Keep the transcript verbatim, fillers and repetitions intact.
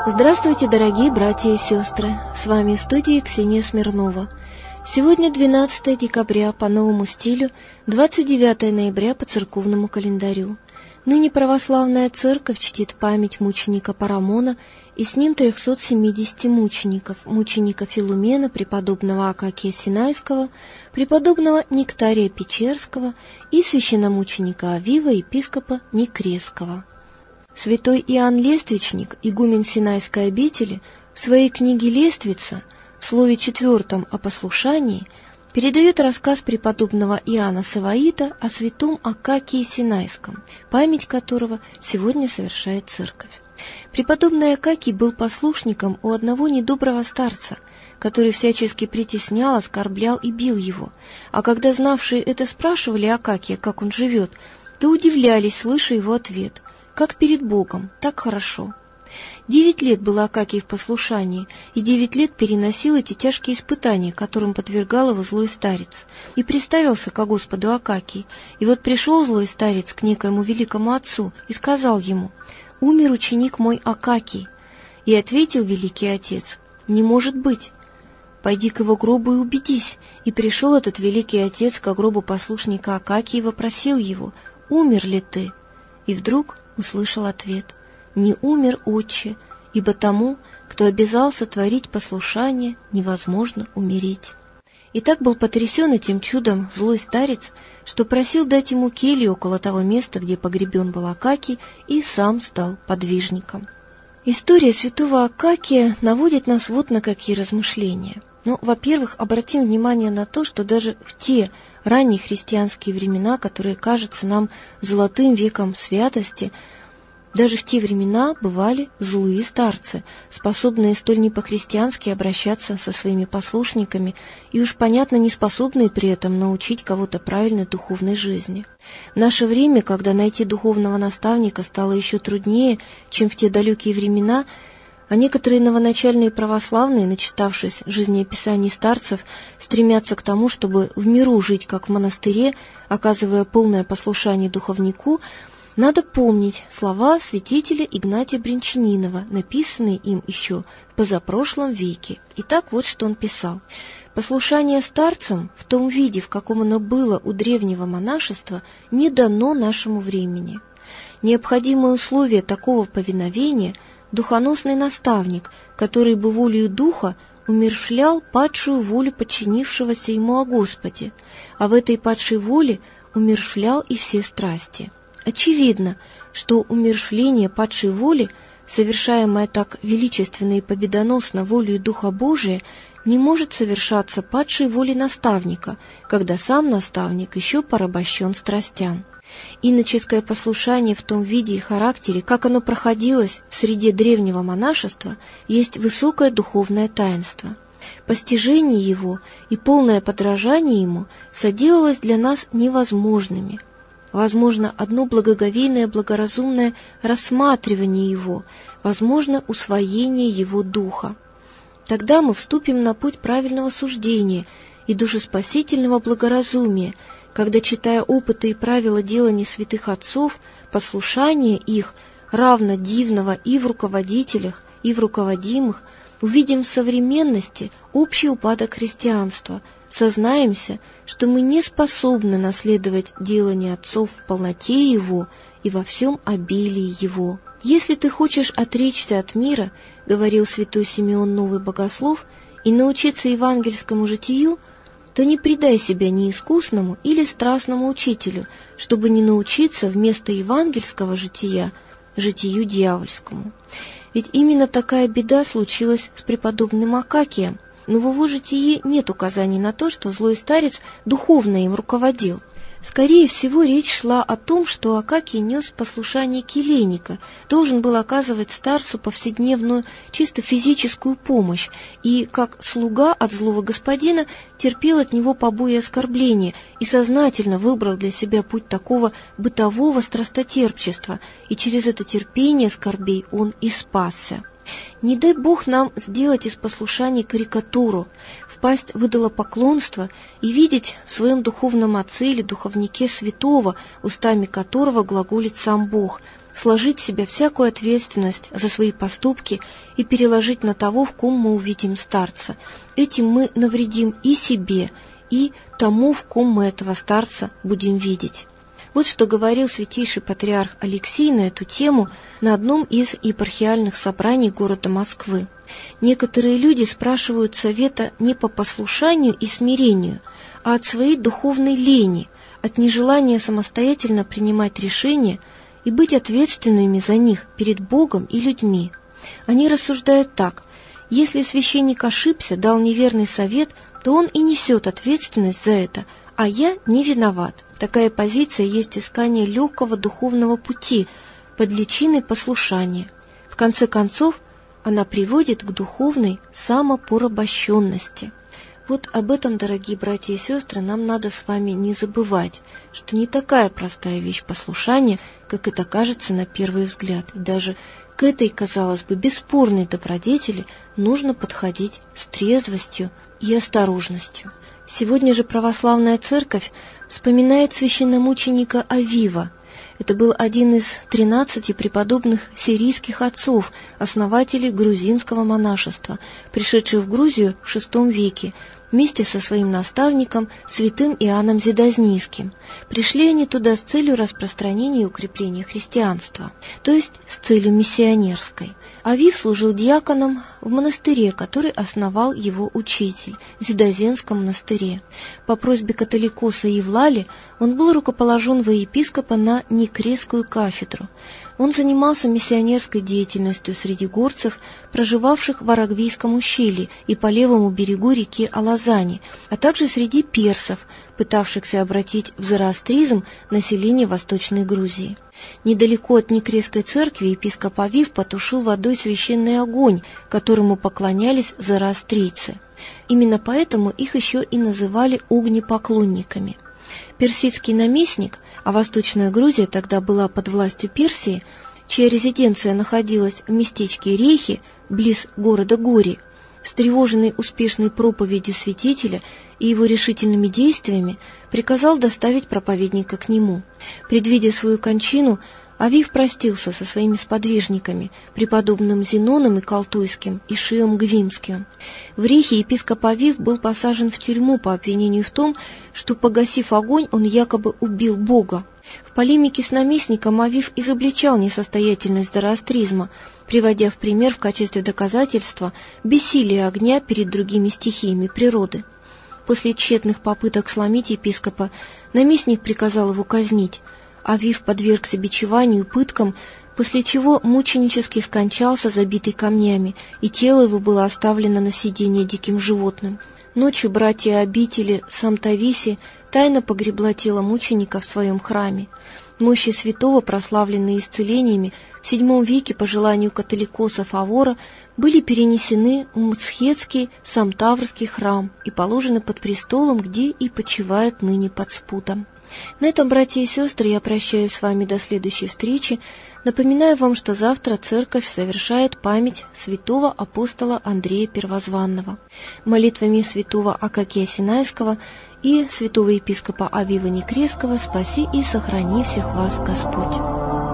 Здравствуйте, дорогие братья и сестры! С вами в студии Ксения Смирнова. Сегодня двенадцатое декабря по новому стилю, двадцать девятое ноября по церковному календарю. Ныне православная церковь чтит память мученика Парамона и с ним трехсот семидесяти мучеников, мученика Филумена, преподобного Акакия Синайского, преподобного Нектария Печерского и священномученика Авива, епископа Некресского. Святой Иоанн Лествичник, игумен Синайской обители, в своей книге «Лествица» в слове четвертом о послушании передает рассказ преподобного Иоанна Саваита о святом Акакии Синайском, память которого сегодня совершает церковь. Преподобный Акакий был послушником у одного недоброго старца, который всячески притеснял, оскорблял и бил его, а когда знавшие это спрашивали Акакия, как он живет, то удивлялись, слыша его ответ: «Как перед Богом, так хорошо». Девять лет был Акакий в послушании, и девять лет переносил эти тяжкие испытания, которым подвергал его злой старец. И приставился ко Господу Акакий. И вот пришел злой старец к некоему великому отцу и сказал ему: «Умер ученик мой Акакий». И ответил великий отец: «Не может быть. Пойди к его гробу и убедись». И пришел этот великий отец к гробу послушника Акакия и вопросил его: «Умер ли ты?» И вдруг услышал ответ: «Не умер, отче, ибо тому, кто обязался творить послушание, невозможно умереть». И так был потрясен этим чудом злой старец, что просил дать ему келью около того места, где погребен был Акакий, и сам стал подвижником. История святого Акакия наводит нас вот на какие размышления. Ну, во-первых, обратим внимание на то, что даже в те ранние христианские времена, которые кажутся нам золотым веком святости, даже в те времена бывали злые старцы, способные столь не по-христиански обращаться со своими послушниками и уж, понятно, не способные при этом научить кого-то правильной духовной жизни. В наше время, когда найти духовного наставника стало еще труднее, чем в те далекие времена, а некоторые новоначальные православные, начитавшись жизнеописаний старцев, стремятся к тому, чтобы в миру жить как в монастыре, оказывая полное послушание духовнику, надо помнить слова святителя Игнатия Брянчанинова, написанные им еще в позапрошлом веке. Итак, вот что он писал. «Послушание старцам в том виде, в каком оно было у древнего монашества, не дано нашему времени. Необходимое условие такого повиновения – духоносный наставник, который бы волею духа умерщвлял падшую волю подчинившегося ему о Господе, а в этой падшей воле умерщвлял и все страсти». Очевидно, что умерщвление падшей воли, совершаемое так величественно и победоносно волею Духа Божия, не может совершаться падшей волей наставника, когда сам наставник еще порабощен страстям. Иноческое послушание в том виде и характере, как оно проходилось в среде древнего монашества, есть высокое духовное таинство. Постижение его и полное подражание ему соделалось для нас невозможными. Возможно одно благоговейное, благоразумное рассматривание его, возможно усвоение его духа. Тогда мы вступим на путь правильного суждения и душеспасительного благоразумия, когда, читая опыты и правила делания святых отцов, послушание их равно дивного и в руководителях, и в руководимых, увидим в современности общий упадок христианства, сознаемся, что мы не способны наследовать делание отцов в полноте его и во всем обилии его. «Если ты хочешь отречься от мира, — говорил святой Симеон Новый Богослов, — и научиться евангельскому житию, то не предай себя неискусному или страстному учителю, чтобы не научиться вместо евангельского жития житию дьявольскому». Ведь именно такая беда случилась с преподобным Акакием, но в его житии нет указаний на то, что злой старец духовно им руководил. Скорее всего, речь шла о том, что Акакий нес послушание келейника, должен был оказывать старцу повседневную, чисто физическую помощь, и, как слуга от злого господина, терпел от него побои и оскорбления, и сознательно выбрал для себя путь такого бытового страстотерпчества, и через это терпение скорбей он и спасся. Не дай Бог нам сделать из послушания карикатуру, впасть в идолопоклонство и видеть в своем духовном отце или духовнике святого, устами которого глаголит сам Бог, сложить в себя всякую ответственность за свои поступки и переложить на того, в ком мы увидим старца. Этим мы навредим и себе, и тому, в ком мы этого старца будем видеть. Вот что говорил святейший патриарх Алексий на эту тему на одном из епархиальных собраний города Москвы. Некоторые люди спрашивают совета не по послушанию и смирению, а от своей духовной лени, от нежелания самостоятельно принимать решения и быть ответственными за них перед Богом и людьми. Они рассуждают так: если священник ошибся, дал неверный совет, то он и несет ответственность за это, а я не виноват. Такая позиция есть искание легкого духовного пути под личиной послушания. В конце концов, она приводит к духовной самопорабощенности. Вот об этом, дорогие братья и сестры, нам надо с вами не забывать, что не такая простая вещь послушание, как это кажется на первый взгляд. И даже к этой, казалось бы, бесспорной добродетели нужно подходить с трезвостью и осторожностью. Сегодня же православная церковь вспоминает священномученика Авива. Это был один из тринадцати преподобных сирийских отцов, основателей грузинского монашества, пришедших в Грузию в шестом веке, вместе со своим наставником, святым Иоанном Зидознийским. Пришли они туда с целью распространения и укрепления христианства, то есть с целью миссионерской. Авив служил диаконом в монастыре, который основал его учитель, Зидозенском монастыре. По просьбе католикоса Евлали он был рукоположен во епископа на Никресскую кафедру. Он занимался миссионерской деятельностью среди горцев, проживавших в Арагвийском ущелье и по левому берегу реки Алазани, а также среди персов, пытавшихся обратить в зороастризм население Восточной Грузии. Недалеко от Никресской церкви епископ Авив потушил водой священный огонь, которому поклонялись зороастрийцы. Именно поэтому их еще и называли огнепоклонниками. Персидский наместник, а Восточная Грузия тогда была под властью Персии, чья резиденция находилась в местечке Рейхи, близ города Гори, встревоженный успешной проповедью святителя и его решительными действиями, приказал доставить проповедника к нему. Предвидя свою кончину, Авив простился со своими сподвижниками, преподобным Зеноном и Калтуйским и Шиом Гвимским. В Рейхе епископ Авив был посажен в тюрьму по обвинению в том, что, погасив огонь, он якобы убил Бога. В полемике с наместником Авив изобличал несостоятельность зороастризма, приводя в пример в качестве доказательства бессилие огня перед другими стихиями природы. После тщетных попыток сломить епископа, наместник приказал его казнить. Авив подвергся бичеванию и пыткам, после чего мученически скончался, забитый камнями, и тело его было оставлено на съедение диким животным. Ночью братья обители Самтависи тайно погребла тело мученика в своем храме. Мощи святого, прославленные исцелениями, в седьмом веке по желанию католикоса Фавора были перенесены в Мцхетский Самтаврский храм и положены под престолом, где и почивает ныне под спутом. На этом, братья и сестры, я прощаюсь с вами до следующей встречи. Напоминаю вам, что завтра Церковь совершает память святого апостола Андрея Первозванного. Молитвами святого Акакия Синайского и святого епископа Авива Никресского спаси и сохрани всех вас Господь.